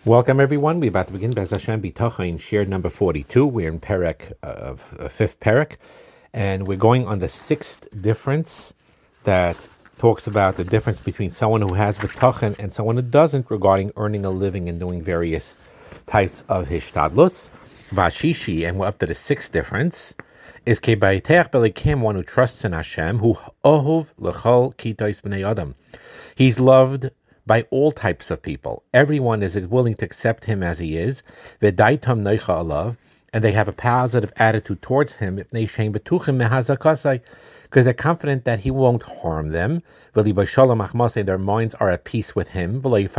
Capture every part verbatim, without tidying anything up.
Welcome, everyone. We're about to begin Bez Hashem B'Tachon, share number forty-two. We're in Perek, uh, uh, fifth Perek, and we're going on the sixth difference that talks about the difference between someone who has B'Tachon and someone who doesn't regarding earning a living and doing various types of Hishtadlus. Vashishi, and we're up to the sixth difference, is Kebayteach Belikim, one who trusts in Hashem, who Ohuv L'chol Kitais B'nei Adam. He's loved by all types of people. Everyone is willing to accept him as he is. V'daitam noicha alav, and they have a positive attitude towards him. Because they're confident that he won't harm them. Their minds are at peace with him.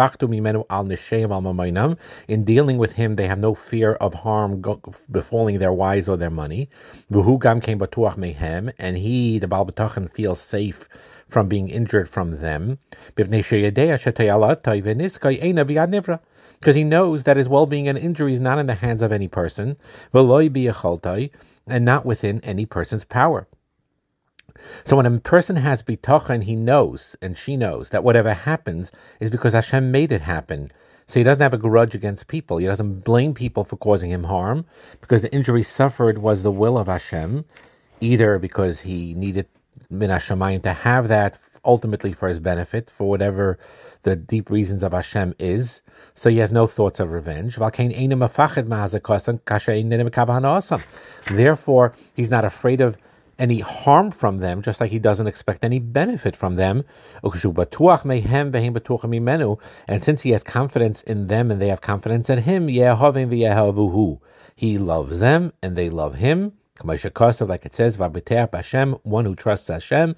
In dealing with him, they have no fear of harm befalling their wives or their money. And he, the Baal B'tachon, feels safe from being injured from them, because he knows that his well-being and injury is not in the hands of any person, and not within any person's power. So when a person has bitachon, he knows, and she knows, that whatever happens is because Hashem made it happen. So he doesn't have a grudge against people. He doesn't blame people for causing him harm, because the injury suffered was the will of Hashem, either because he needed min hashamayim to have that ultimately for his benefit, for whatever the deep reasons of Hashem is. So he has no thoughts of revenge. Therefore, he's not afraid of any harm from them, just like he doesn't expect any benefit from them. And since he has confidence in them and they have confidence in him, he loves them and they love him. Like it says, one who trusts Hashem,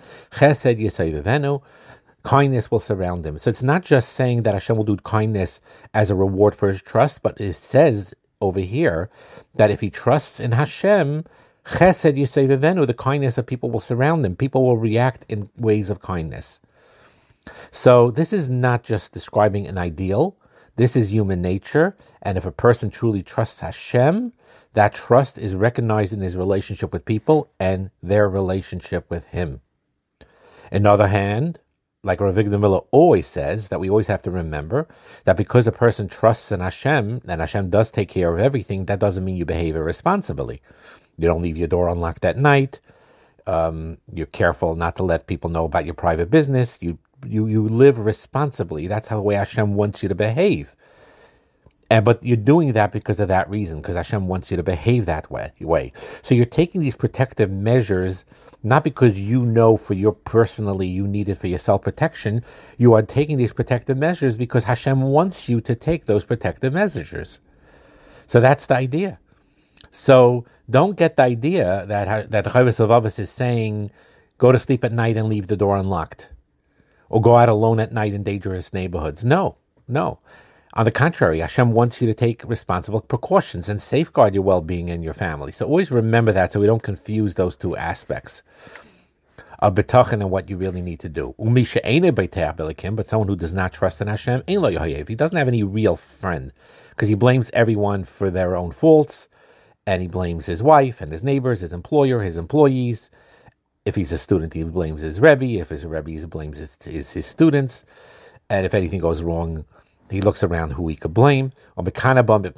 kindness will surround him. So it's not just saying that Hashem will do kindness as a reward for his trust, but it says over here that if he trusts in Hashem, the kindness of people will surround him. People will react in ways of kindness. So this is not just describing an ideal. This is human nature. And if a person truly trusts Hashem, that trust is recognized in his relationship with people and their relationship with him. On the other hand, like Rav Avigdor Miller always says, that we always have to remember that because a person trusts in Hashem, and Hashem does take care of everything, that doesn't mean you behave irresponsibly. You don't leave your door unlocked at night. Um, you're careful not to let people know about your private business. You you you live responsibly. That's how the way Hashem wants you to behave. And, but you're doing that because of that reason, because Hashem wants you to behave that way, way. So you're taking these protective measures, not because you know for your personally you need it for your self-protection. You are taking these protective measures because Hashem wants you to take those protective measures. So that's the idea. So don't get the idea that that the Chovos HaLevavos is saying, go to sleep at night and leave the door unlocked, or go out alone at night in dangerous neighborhoods. No, no. On the contrary, Hashem wants you to take responsible precautions and safeguard your well-being and your family. So always remember that, so we don't confuse those two aspects of betachon and what you really need to do. But someone who does not trust in Hashem, he doesn't have any real friend, because he blames everyone for their own faults, and he blames his wife and his neighbors, his employer, his employees. If he's a student, he blames his Rebbe. If his Rebbe, he blames his, his, his students. And if anything goes wrong, he looks around who he could blame. And he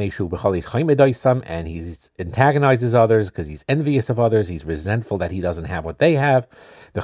antagonizes others because he's envious of others. He's resentful that he doesn't have what they have. He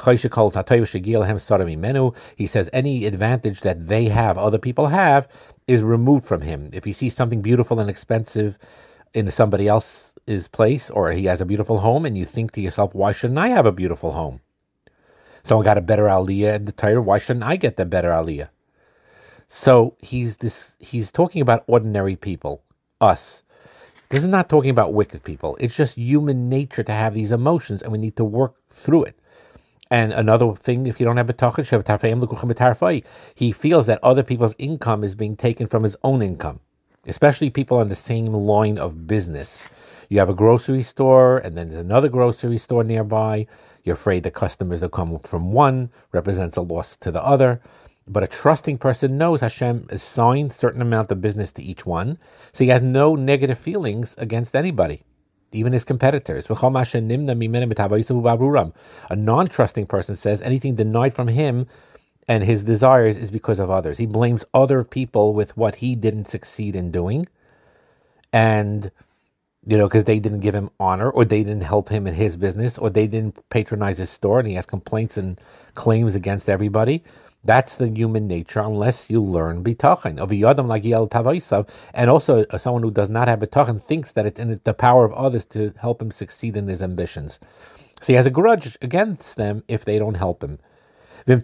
says any advantage that they have, other people have, is removed from him. If he sees something beautiful and expensive in somebody else's place, or he has a beautiful home, and you think to yourself, why shouldn't I have a beautiful home? Someone got a better aliyah in the Torah, why shouldn't I get the better aliyah? So he's this. He's talking about ordinary people, us. This is not talking about wicked people. It's just human nature to have these emotions, and we need to work through it. And another thing, if you don't have betachon, he feels that other people's income is being taken from his own income, especially people on the same line of business. You have a grocery store, and then there's another grocery store nearby. You're afraid the customers that come from one represents a loss to the other. But a trusting person knows Hashem assigned a certain amount of business to each one, so he has no negative feelings against anybody, even his competitors. A non-trusting person says anything denied from him and his desires is because of others. He blames other people with what he didn't succeed in doing, and you know, because they didn't give him honor, or they didn't help him in his business, or they didn't patronize his store, and he has complaints and claims against everybody. That's the human nature, unless you learn bitachon. Of yadam like yel tavaisav, and also uh, someone who does not have bitachon thinks that it's in the power of others to help him succeed in his ambitions. So he has a grudge against them if they don't help him. When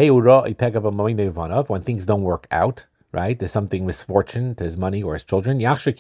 things don't work out, right? There's something misfortune to his money or his children.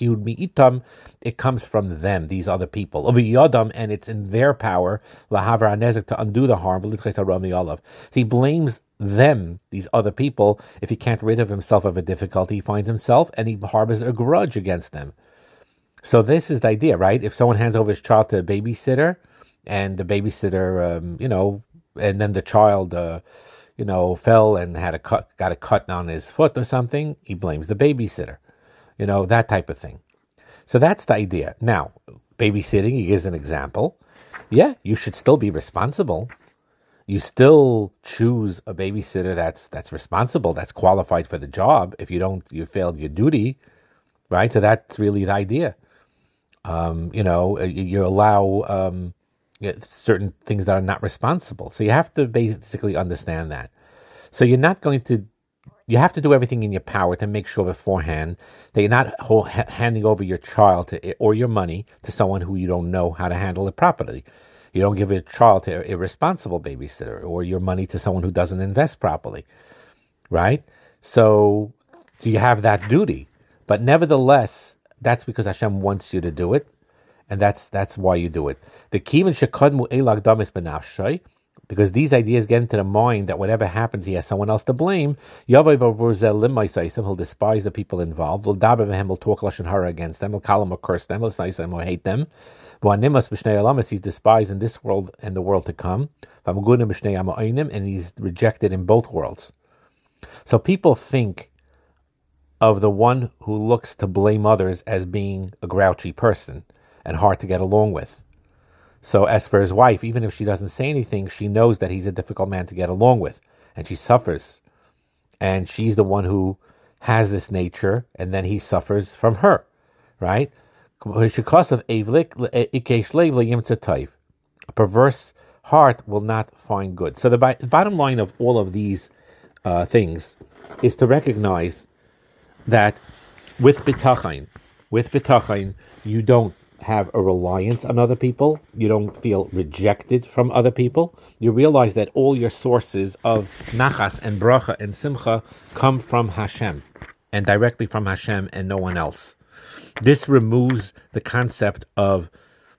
It comes from them, these other people. And it's in their power to undo the harm. So he blames them, these other people. If he can't rid of himself of a difficulty, he finds himself and he harbors a grudge against them. So this is the idea, right? If someone hands over his child to a babysitter, and the babysitter, um, you know, and then the child, uh, you know, fell and had a cut, got a cut on his foot or something, he blames the babysitter, you know, that type of thing. So that's the idea. Now, babysitting, he gives an example. Yeah, you should still be responsible. You still choose a babysitter that's that's responsible, that's qualified for the job. If you don't, you failed your duty, right? So that's really the idea. Um, you know, you, you allow um, certain things that are not responsible. So you have to basically understand that. So you're not going to, you have to do everything in your power to make sure beforehand that you're not whole, ha- handing over your child to, or your money to someone who you don't know how to handle it properly. You don't give a child to an irresponsible babysitter, or your money to someone who doesn't invest properly, right? So you have that duty. But nevertheless, that's because Hashem wants you to do it. And that's that's why you do it. The kivin shekadmu elag damis benafshay, because these ideas get into the mind that whatever happens, he has someone else to blame. Yavai bavurzel limaisaisim, he'll despise the people involved. He'll daber behem, he'll talk lashon hara against them. He'll call them or curse them. He'll snaisam or hate them. V'animas b'shnei alamas, he's despised in this world and the world to come. V'amgunim b'shnei amoinim, and he's rejected in both worlds. So people think of the one who looks to blame others as being a grouchy person and hard to get along with. So as for his wife, even if she doesn't say anything, she knows that he's a difficult man to get along with, and she suffers. And she's the one who has this nature, and then he suffers from her, right? A perverse heart will not find good. So the, bi- the bottom line of all of these uh, things is to recognize that with bitachon, with bitachon, you don't have a reliance on other people. You don't feel rejected from other people. You realize that all your sources of nachas and bracha and simcha come from Hashem, and directly from Hashem and no one else. This removes the concept of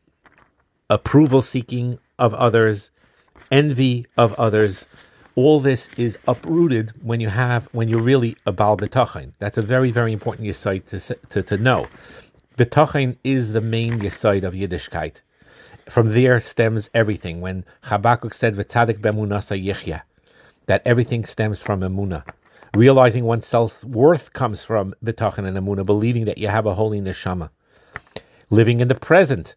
approval seeking of others, envy of others. All this is uprooted when you have when you're really a Baal B'tachon. That's a very, very important yesod to, to to know. B'tachon is the main yesod of Yiddishkeit. From there stems everything. When Habakkuk said "V'tzadik b'emunasa yichya," that everything stems from emunah. Realizing one's self-worth comes from b'tachon and emunah, believing that you have a holy neshama. Living in the present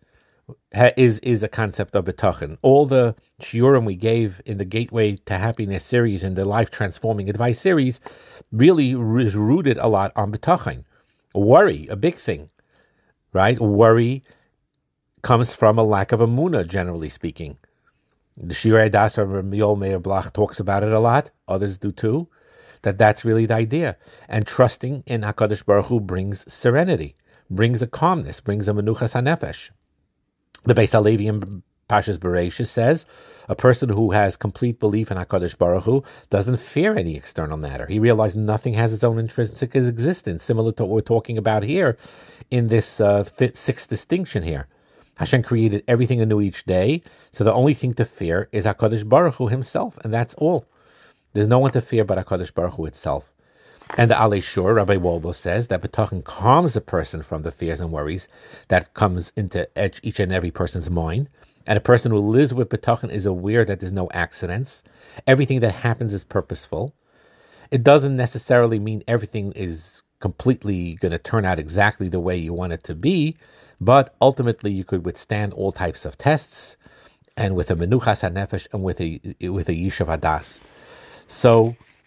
is is a concept of b'tachon. All the shiurim we gave in the Gateway to Happiness series and the Life Transforming Advice series really is rooted a lot on b'tachon. Worry, a big thing, right? Worry comes from a lack of emunah, generally speaking. The Shirei Das from Yol Meir Blach talks about it a lot. Others do too. That that's really the idea. And trusting in HaKadosh Baruch Hu brings serenity, brings a calmness, brings a menuchas hanefesh. The Beis Halevi in Pashas Bereishis says, a person who has complete belief in HaKadosh Baruch Hu doesn't fear any external matter. He realizes nothing has its own intrinsic existence, similar to what we're talking about here in this uh, fifth, sixth distinction here. Hashem created everything anew each day, so the only thing to fear is HaKadosh Baruch Hu himself, and that's all. There's no one to fear but HaKadosh Baruch Hu itself. And the Alei Shur, Rabbi Wolbo, says that B'tachon calms a person from the fears and worries that comes into each and every person's mind. And a person who lives with B'tachon is aware that there's no accidents. Everything that happens is purposeful. It doesn't necessarily mean everything is completely going to turn out exactly the way you want it to be, but ultimately you could withstand all types of tests, and with a menuchas hanefesh and with a with a yishuv hadas. So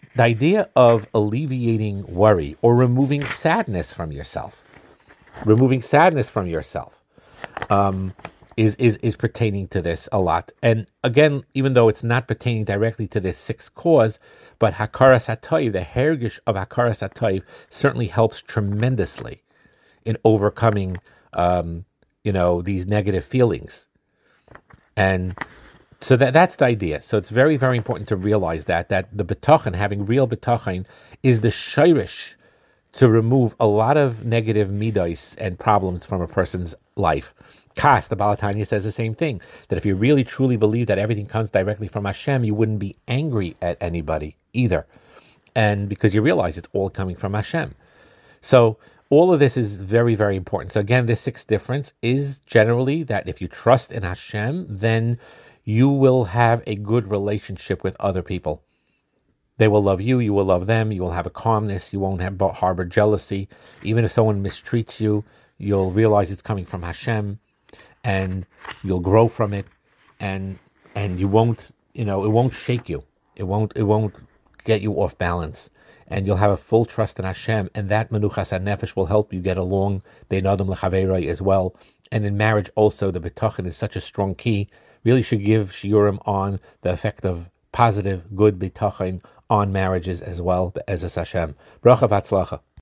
the idea of alleviating worry or removing sadness from yourself, removing sadness from yourself, um, is, is, is pertaining to this a lot. And again, even though it's not pertaining directly to this sixth cause, but Hakaras HaTov, the hergish of Hakaras HaTov, certainly helps tremendously in overcoming, um, you know, these negative feelings. And so that that's the idea. So it's very, very important to realize that, that the bitachon, having real bitachon, is the shirish to remove a lot of negative midos and problems from a person's life. Kas, the Baal HaTanya says the same thing, that if you really truly believe that everything comes directly from Hashem, you wouldn't be angry at anybody either. And because you realize it's all coming from Hashem. So all of this is very, very important. So again, this sixth difference is generally that if you trust in Hashem, then you will have a good relationship with other people. They will love you, you will love them, you will have a calmness, you won't have harbor jealousy. Even if someone mistreats you, you'll realize it's coming from Hashem, and you'll grow from it, and and you won't, you know, it won't shake you. It won't it won't get you off balance. And you'll have a full trust in Hashem, and that menuchas hanefesh will help you get along bein adam lechaveroi as well. And in marriage also, the bitachon is such a strong key. Really should give shiurim on the effect of positive, good bitachon on marriages as well, as a Hashem. Bracha v'atzlacha.